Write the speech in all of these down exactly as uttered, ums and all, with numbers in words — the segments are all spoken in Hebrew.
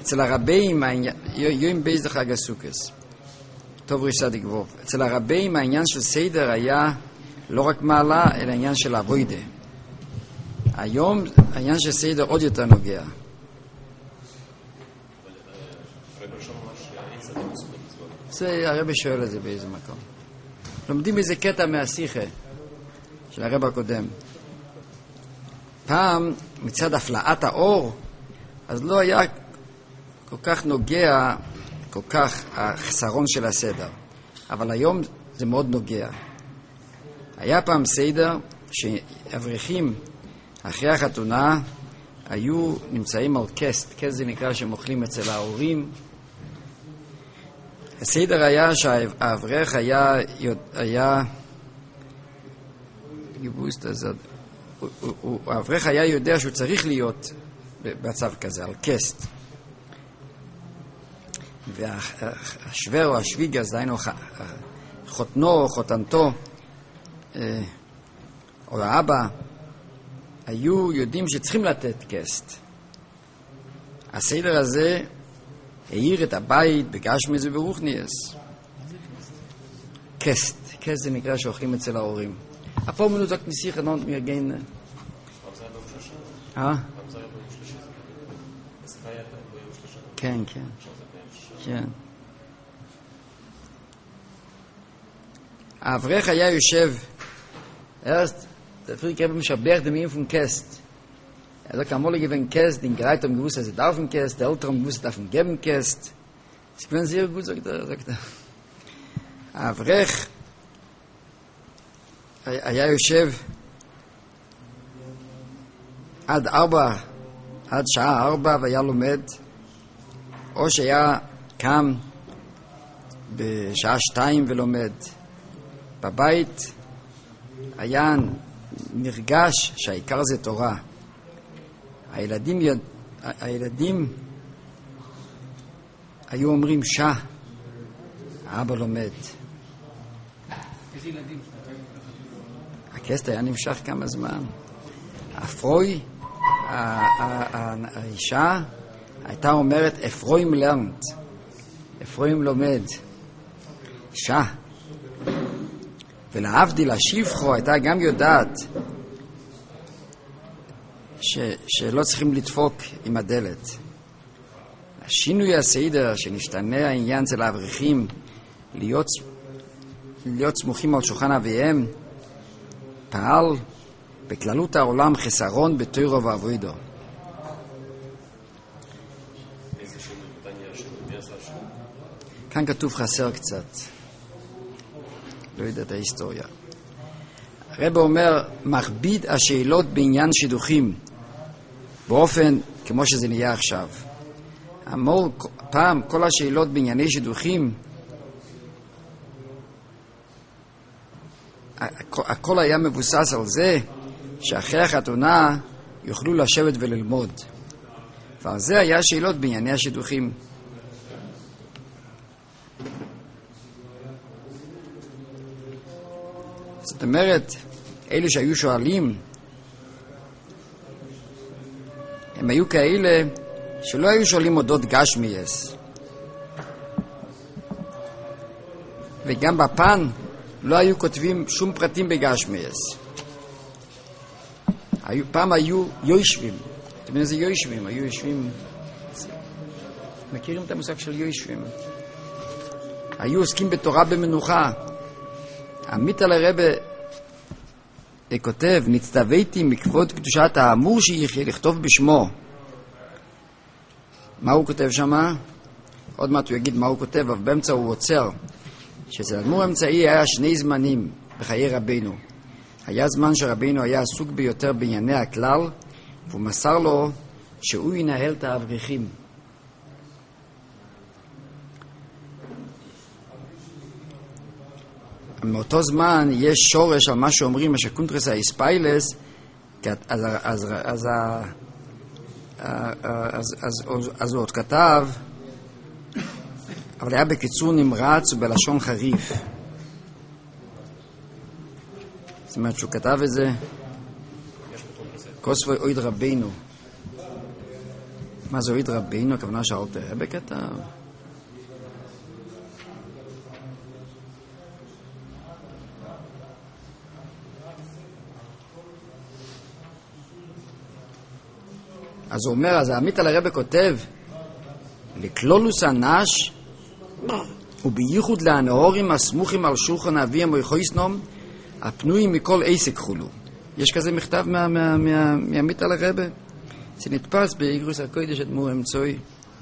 אצל הרבים, יום בייס לחג הסוכס, טוב ריסד גבוב, אצל הרבים העניין של סדר היה לא רק מעלה, אלא העניין של אבוידה. היום העניין של סדר עוד יותר נוגע. זה הרב שואל את זה באיזה מקום. לומדים איזה קטע מהשיחה של הרב הקודם. פעם מצד הפלאת האור, אז לא היה כל כך נוגע, כל כך החסרון של הסדר. אבל היום זה מאוד נוגע. היה פעם סדר שאברכים אחרי החתונה היו נמצאים על קסט. קסט זה נקרא שהם אוכלים אצל ההורים. הסדר היה שהאברך היה, היה גיבוסט הזאת, האברך היה יודע שהוא צריך להיות במצב כזה, על קסט. והשבר או השוויגה, זה היינו חותנו או חותנתו או האבא, היו יודעים שצריכים לתת קסט. הסדר הזה העיר את הבית בגשמיס וברוכניאס. קסט, קסט זה נקרא שאוכלים אצל ההורים. הפעם מנו זאת נסיך ענות מרגן. אה? כן, כן. כן. האברך היה יושב, erst, der Friedrich habe mich abbergt dem Impfen Käst. Er sagt, am Molle gewinnen Käst, den Gereit haben gewusst, dass sie darf ein Käst, der Ältere haben gewusst, dass sie geben Käst. Sie können sehr gut, sagt er, sagt er. האברך היה יושב עד ארבע, עד שעה ארבע והיה לומד, או שהיה קם בשעה שתיים ולומד. בבית היה נרגש שהעיקר זה תורה. הילדים, הילדים היו אומרים שעה, האבא לומד. איזה ילדים? הקסט היה נמשך כמה זמן. אפרוי, האישה, הייתה אומרת, אפרוים לרנט. אפרוים לומד. שעה. ולהבדיל השבחו הייתה גם יודעת ש, שלא צריכים לדפוק עם הדלת. השינוי הסדר שנשתנה העניין של האברכים להיות, להיות סמוכים על שולחן אביהם פעל בכללות העולם חסרון בתורה ועבודה. כאן כתוב חסר קצת. לא יודע את ההיסטוריה. הרב אומר, מכביד השאלות בעניין שידוכים, באופן כמו שזה נהיה עכשיו. אמור, פעם כל השאלות בענייני שידוכים, הכל היה מבוסס על זה, שאחרי החתונה יוכלו לשבת וללמוד. ועל זה היה שאלות בענייני השידוכים. זאת אומרת, אלו שהיו שואלים, הם היו כאלה שלא היו שואלים אודות גשמיאס. וגם בפן לא היו כותבים שום פרטים בגשמיאס. היו, פעם היו יושבים. אתם יודעים איזה יושבים? היו יושבים... מכירים את המושג של יושבים? היו עוסקים בתורה במנוחה. עמית על הרבה כותב, נצטוויתי מכבוד קדושת האמור שיחיה לכתוב בשמו. מה הוא כותב שמה? עוד מעט הוא יגיד מה הוא כותב, אבל באמצע הוא עוצר. שאצל אדמו"ר אמצעי היה שני זמנים בחיי רבינו. היה זמן שרבינו היה עסוק ביותר בענייני הכלל, והוא מסר לו שהוא ינהל את האברכים. מאותו זמן יש שורש על מה שאומרים השקונטרס האיספיילס, אז, אז, אז, אז, אז, אז הוא עוד כתב, אבל היה בקיצור נמרץ ובלשון חריף. זאת אומרת שהוא כתב את זה כוספוי אויד רבינו. מה זו עיד רבינו? הכוונה שאלת רבי כתב? אז הוא אומר, אז העמית על הרבי כותב, לכלולוס הנש, ובייחוד להנהורים הסמוכים על שולחן אבי המויכויסנום, הפנויים מכל עסק חולו. יש כזה מכתב מהעמית על הרבי? זה נתפס באיגרוס הקודש אדמו"ר אמצעי.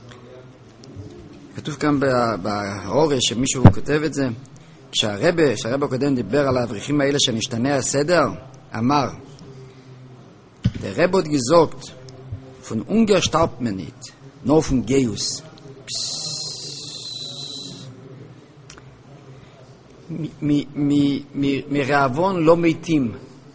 כתוב כאן בהורש שמישהו כותב את זה, כשהרבי, כשהרבי הקודם דיבר על האברכים האלה שנשתנה הסדר, אמר, der Rebbe hat gesagt, von Unger starb man nicht, nur von Geus. מרעבון לא מתים,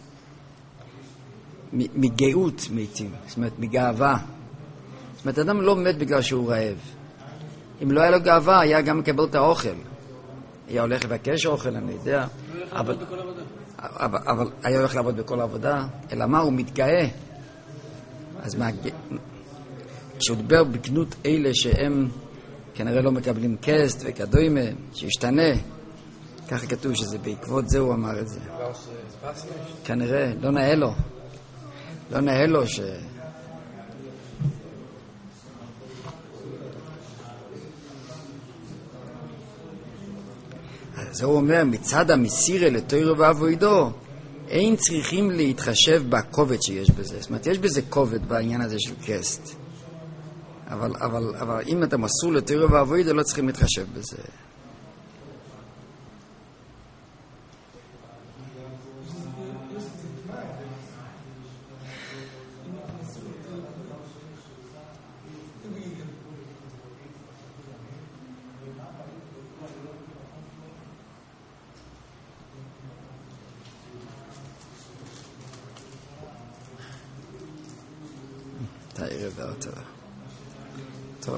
מגאות מתים, זאת אומרת מגאווה. זאת אומרת, אדם לא מת בגלל שהוא רעב. אם לא היה לו גאווה, היה גם מקבל את האוכל. היה הולך לבקש אוכל, אני יודע. אבל, אבל, אבל היה הולך לעבוד בכל העבודה. אלא מה, הוא מתגאה. אז מה, כשהוא דיבר בגנות אלה שהם כנראה לא מקבלים קסט וכדומה, שישתנה, ככה כתוב שזה בעקבות זה הוא אמר את זה. כנראה, לא נאה לו. לא נאה לו ש... אז הוא אומר, מצד המסירה לתוירו ואבוידו, אין צריכים להתחשב בכובד שיש בזה. זאת אומרת, יש בזה כובד בעניין הזה של קסט. אבל, אבל, אבל אם אתה מסור לתוירו ואבוידו, לא צריכים להתחשב בזה. תאיר ואותו. טוב.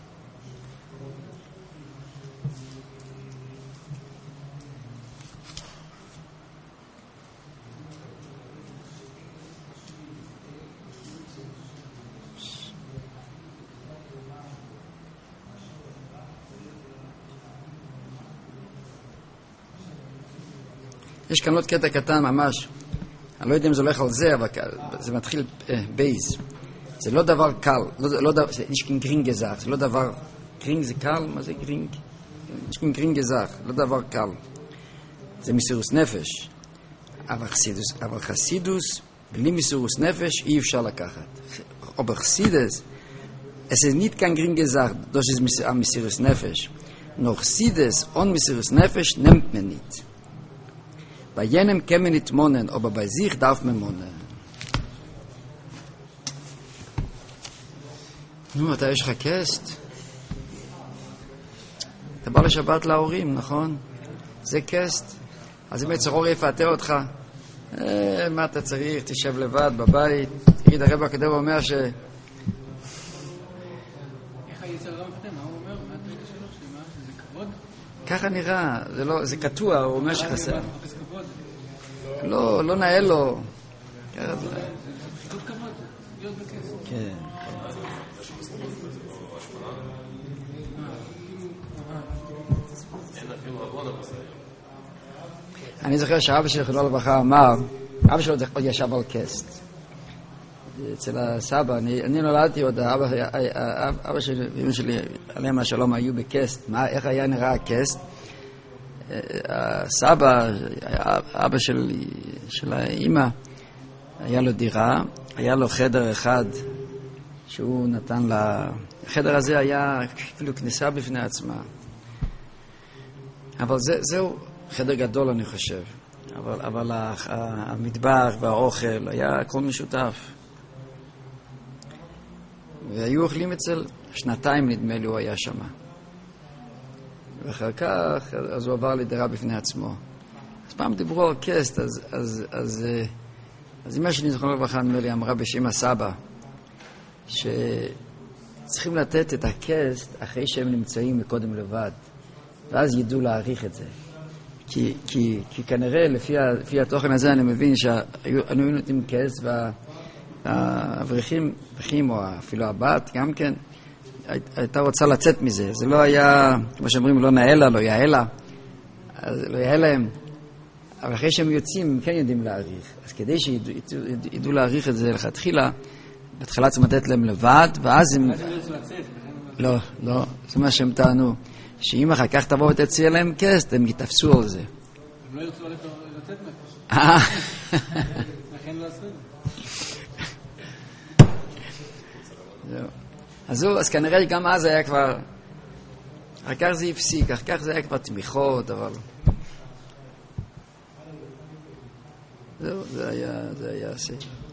יש כאן עוד קטע קטן ממש. אני לא יודע אם זה הולך על זה, אבל זה מתחיל בייז. זה לא דבר קל, לא, לא דבר, זה nicht gering gesagt, זה לא דבר, gering זה קל, מה זה gering? nicht gering gesagt, לא דבר קל. זה מסירוס נפש. אבל חסידוס, אבל חסידוס, בלי מסירוס נפש, אי אפשר לקחת. אבל חסידוס, es ist nicht kein gering gesagt, das ist מסירוס נפש. Nur חסידוס, on מסירוס נפש, nimmt man nicht. Bei jenem kann man nicht monen, aber bei sich darf man monen. נו, אתה יש לך קסט? אתה בא לשבת להורים, נכון? זה קסט. אז אם יצרור יפתה אותך, אה, מה אתה צריך? תשב לבד בבית. תגיד, הרב הקודם אומר ש... איך היצר לא מפתה? מה הוא אומר? מה התמידה שלו? שמה? זה כבוד? ככה נראה. זה, לא, זה קטוע, הוא אומר שחסר. לא, לא נאה לו. זה חיתות כבוד, להיות בקסט. כן. אני זוכר שאבא שלי חז"ל לברכה אמר, אבא שלו עוד ישב על קסט אצל הסבא. אני, אני נולדתי עוד, אבא, אבא שלי ואמא שלי עליהם השלום היו בקסט. מה, איך היה נראה הקסט? הסבא, אבא של, של האמא, היה לו דירה, היה לו חדר אחד שהוא נתן לה... החדר הזה היה אפילו כניסה בפני עצמה. אבל זה, זהו חדר גדול, אני חושב. אבל, אבל המטבח והאוכל היה הכל משותף. והיו אוכלים אצל שנתיים, נדמה לי, הוא היה שם. ואחר כך, אז הוא עבר לדירה בפני עצמו. אז פעם דיברו על קסט, אז, אז, אז, אז אמא שלי, זכרונו לברכה, נדמה לי, אמרה בשם הסבא, שצריכים לתת את הקסט אחרי שהם נמצאים מקודם לבד, ואז ידעו להעריך את זה. כי, כי, כי כנראה, לפי, לפי התוכן הזה, אני מבין שהיינו נותנים קסט, וה, האברכים, אברכים או אפילו הבת, גם כן, הייתה רוצה לצאת מזה. זה לא היה, כמו שאומרים, לא נעלה, לא יעלה, אז לא יעלה להם. אבל אחרי שהם יוצאים, הם כן יודעים להעריך. אז כדי שידעו להעריך את זה לכתחילה, בהתחלה צריכים לתת להם לבד, ואז הם... לא, לא, זה מה שהם טענו. שאם אחר כך תבוא ותציע להם כסף, הם יתפסו על זה. הם לא ירצו לצאת מהכסף. לכן לא עשו את זה. אז כנראה גם אז היה כבר... אחר כך זה הפסיק, אחר כך זה היה כבר תמיכות, אבל... זהו, זה היה... זה היה...